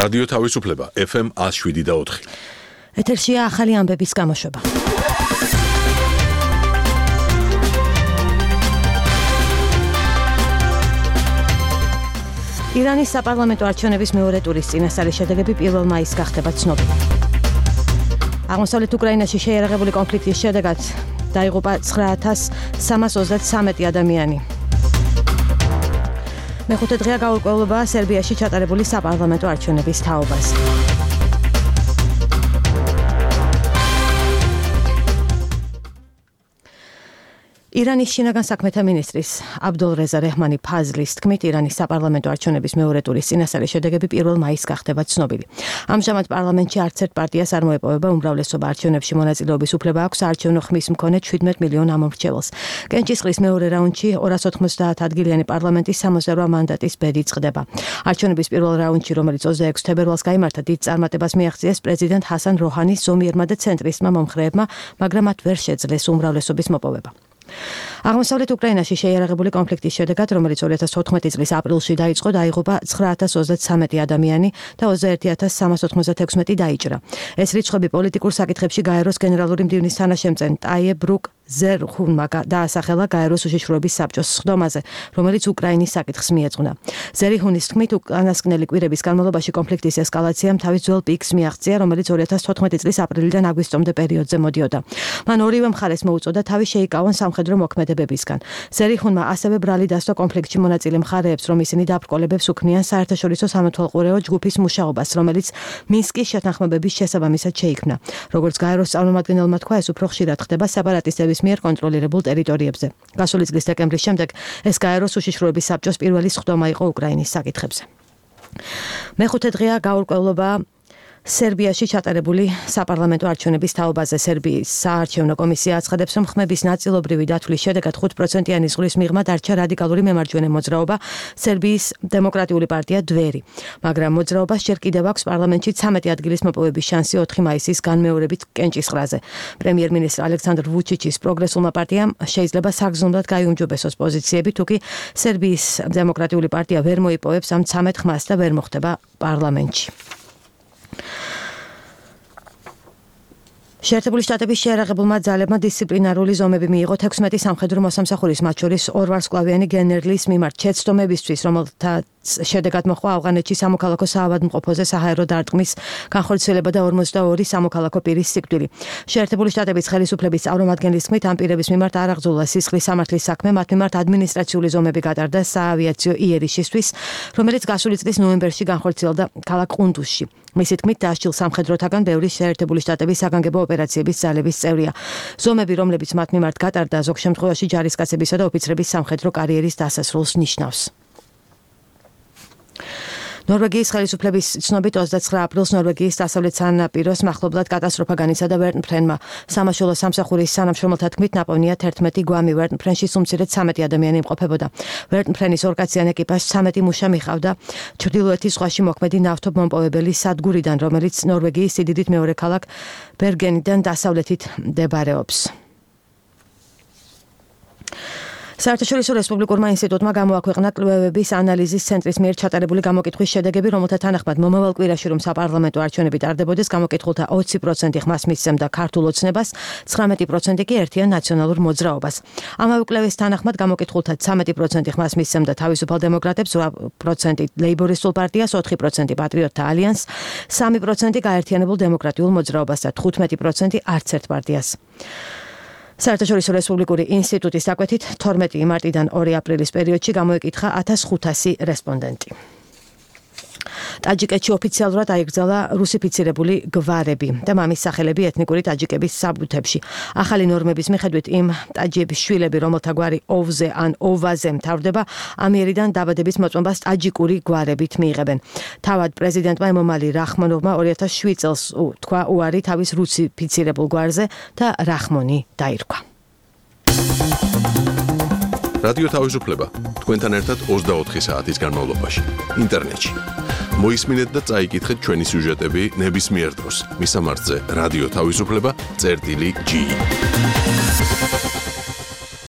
რადიო თავისუფლება FM 107.4. ეთერშია ახალი ამბების გამოშვება. ირანის საპარლამენტო არჩევნების მეორე ტურის წინასწარი შედეგები 1 მაისს გახდება ცნობილი. აღმოსავლეთ უკრაინაში შეიარაღებული კონფლიქტის შედეგად დაიღუპა 9333 ადამიანი. მეხუთე დღეა გაურკვევლობაა სერბიაში ჩატარებული საპარლამენტო არჩევნების თაობაზე. ირანის შინაგან საქმეთა მინისტრის აბდოლრეზა რეჰმანი ფაზლის თქმით, ირანის საპარლამენტო არჩევნების მეორე ტურის წინასწარი შედეგები 1 მაისს გახდება ცნობილი. ამჟამად პარლამენტში არც ერთ პარტიას არ მოეპოვება უმრავლესობა არჩევნებში მონაწილეობის უფლება აქვს საარჩევნო ხმის მქონე 17 მილიონ ამომრჩეველს. კენჭისყრის მეორე რაუნდში 290 ადგილიანი პარლამენტის 68 მანდატის ბედი წყდება. არჩევნების პირველ რაუნდში, რომელიც 26 თებერვალს გაიმართა, დიდ წარმატებას მიაღწიეს პრეზიდენტ ჰასან როჰანის ზომიერმა და ცენტრისტმა მომხრეებმა, მაგრამ მათ ვერ შეძლეს უმრავლესობის მოპოვება. აღმოსავლეთ უკრაინაში შეიარაღებული კონფლიქტის შედეგად, რომელიც 2014 წლის აპრილში დაიწყო, დაიღუპა 9033 ადამიანი და 21396 დაიჭრა. ეს რიცხვები პოლიტიკურ საკითხებში გაეროს გენერალური მდივნის თანაშემწე ტაიე ბრუკ ზერხუნმა დაასახელა გაეროს უშიშროების საბჭოს სხდომაზე, რომელიც უკრაინის საკითხს მიეძღვნა. ზერიხუნის თქმით, უკანასკნელი კვირების განმავლობაში კონფლიქტის ესკალაციამ თავის ძველ პიკს მიაღწია, რომელიც 2014 წლის აპრილიდან აგვისტომდე პერიოდზე მოდიოდა. მან ორივე მხარეს მოუწოდა თავი შეიკავონ სამხედრო მოქმედებებისგან. ზერიხუნმა ასევე ბრალი დასდო კონფლიქტში მონაწილე მხარეებს, რომ ისინი დაბრკოლებებს უქმნიან საერთაშორისო სამოთვალყურეო ჯგუფის მუშაობას, რომელიც მინსკის შეთანხმებების შესაბამისად შეიქმნა. როგორც გაეროს წარმომადგენელმა თქვა, ეს უფრო ხშირად ხდება სეპარატისტების მიერ კონტროლირებულ ტერიტორიებზე. გასული წლის დეკემბრის შემდეგ ეს გაეროს უშიშროების საბჭოს პირველი სხდომა იყო უკრაინის საკითხებზე. მეხუთე დღეა გაურკვევლობაა სერბიაში ჩატარებული საპარლამენტო არჩევნების თაობაზე. სერბიის საარჩევნო კომისია აცხადებს, რომ ხმების ნაწილობრივი დათვლის შედეგად 5%-იანი ზღვის მიღმა დარჩა რადიკალური მემარჯვენე მოძრაობა სერბიის დემოკრატიული პარტია დვერი. მაგრამ მოძრაობას ჯერ კიდევ აქვს პარლამენტში 13 ადგილის მოპოვების შანსი 4 მაისის განმეორებით კენჭისყრაზე. პრემიერ-მინისტრ ალექსანდრ ვუჩიჩის პროგრესულმა პარტიამ შეიძლება საგრძნობლად გაიუმჯობესოს პოზიციები, თუკი სერბიის დემოკრატიული პარტია ვერ მოიპოვებს ამ 13 ხმას და ვერ მოხდება პარლამენტში. შეერთებული შტატების შეიარაღებულმა ძალებმა დისციპლინარული ზომები მიიღო 16 სამხედრო მოსამსახურის, მათ შორის 2 ვარსკვლავიანი გენერლის მიმართ შეცდომებისთვის, რომელთაც შედეგად მოხდა ავღანეთში სამოქალაქო საავადმყოფოზე საჰაერო დარტყმის განხორციელება და 42 სამოქალაქო პირის სიკვდილი. შეერთებული შტატების ხელისუფლების წარმომადგენლის თქმით, ამ პირების მიმართ არ აღძულა სისხლის სამართლის საქმე, მათ მიმართ ადმინისტრაციული ზომები გატარდა საავიაციო იერიშისთვის, რომელიც გასული წლის ნოემბერში განხორციელდა ქალაქ ყუნდუსში. მისი თქმით, დასჯილ სამხედროთაგან ბევრი შეერთებული შტატების საგანგებო ოპერაციების ძალების წევრია. ზომები, რომლებიც მათ მიმართ გატარდა, ზოგ შემთხვევაში ჯარისკაცებისა და ოფიცრების სამხედრო კარიერის დასასრულს ნიშნავს. ნორვეგიის ხელისუფლების ცნობით 29 აპრილს ნორვეგიის დასავლეთ სანაპიროს მახლობლად კატასტროფა განიცადა ვერტმფრენმა. სამაშველო სამსახურის თანამშრომელთა თქმით, ნაპოვნია 11 გვამი. ვერტმფრენში უმცირედ 13 ადამიანი იმყოფებოდა. ვერტმფრენის ორკაციან ეკიპაჟს 13 მუშა მიყავდა ჩრდილოეთის ზღვაში მოქმედი ნავთობმომპოვებელი სადგურიდან, რომელიც ნორვეგიის სიდიდით მეორე ქალაქ ბერგენიდან დასავლეთით მდებარეობს. საერთაშორისო რესპუბლიკურმა ინსტიტუტმა გამოაქვეყნა კვლევების ანალიზის ცენტრის მიერ ჩატარებული გამოკითხვის შედეგები, რომელთა თანახმად მომავალ კვირაში რომ საპარლამენტო არჩევნები ტარდებოდეს, გამოკითხულთა 20% ხმას მისცემდა ქართულ ოცნებას, 19% კი ერთიან ნაციონალურ მოძრაობას. ამავე კვლევის თანახმად გამოკითხულთა 13% ხმას მისცემდა თავისუფალ დემოკრატებს, 8% ლეიბორისტულ პარტიას, 4% პატრიოტთა ალიანსს, 3% გაერთიანებულ დემოკრატიულ მოძრაობას და 15% არც ერთ პარტიას. საერთაშორისო რესპუბლიკური ინსტიტუტის დაკვეთით 12 მარტიდან 2 აპრილის პერიოდში გამოეკითხა 1500 რესპონდენტი. ტაჯიკეთში ოფიციალურად აიკრძალა რუსიფიცირებული გვარები და მამის სახელები ეთნიკური ტაჯიკების საბუთებში. ახალი ნორმების მიხედვით იმ ტაჯიების შვილები, რომელთა გვარი ოვზე ან ოვაზე მთავრდება, ამიერიდან დაბადების მოწმობას ტაჯიკური გვარებით მიიღებენ. თავად პრეზიდენტმა ემომალი რახმონოვმა 2007 წელს თქვა უარი თავის რუსიფიცირებულ გვარზე და რახმონი დაირქვა. რადიო თავისუფლება თქვენთან ერთად 24 საათის განმავლობაში ინტერნეტში. მოისმინეთ და წაიკითხეთ ჩვენი სიუჟეტები ნებისმიერ დროს. მისამართზე რადიო თავისუფლება წერტილი G.